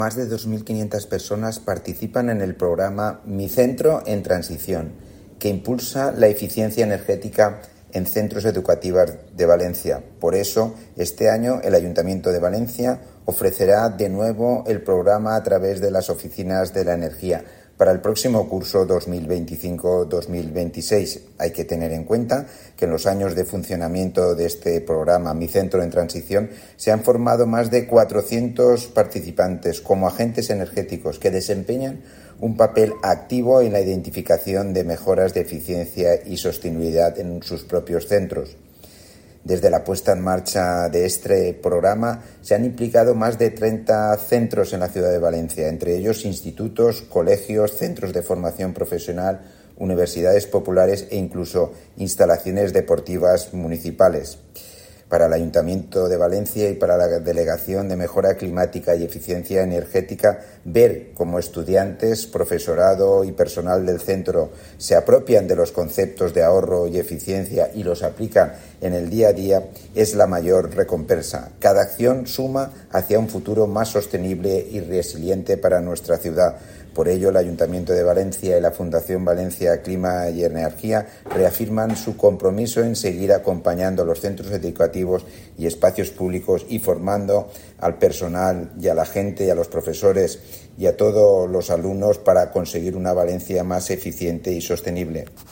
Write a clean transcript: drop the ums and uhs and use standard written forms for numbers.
Más de 2.500 personas participan en el programa Mi Centro en Transición, que impulsa la eficiencia energética en centros educativos de Valencia. Por eso, este año el Ayuntamiento de Valencia ofrecerá de nuevo el programa a través de las oficinas de la energía para el próximo curso 2025-2026. Hay que tener en cuenta que en los años de funcionamiento de este programa Mi Centro en Transición se han formado más de 400 participantes como agentes energéticos que desempeñan un papel activo en la identificación de mejoras de eficiencia y sostenibilidad en sus propios centros. Desde la puesta en marcha de este programa se han implicado más de 30 centros en la ciudad de Valencia, entre ellos institutos, colegios, centros de formación profesional, universidades populares e incluso instalaciones deportivas municipales. Para el Ayuntamiento de Valencia y para la Delegación de Mejora Climática y Eficiencia Energética, ver cómo estudiantes, profesorado y personal del centro se apropian de los conceptos de ahorro y eficiencia y los aplican en el día a día es la mayor recompensa. Cada acción suma hacia un futuro más sostenible y resiliente para nuestra ciudad. Por ello, el Ayuntamiento de Valencia y la Fundación Valencia Clima y Energía reafirman su compromiso en seguir acompañando a los centros educativos y espacios públicos y formando al personal y a la gente y a los profesores y a todos los alumnos para conseguir una Valencia más eficiente y sostenible.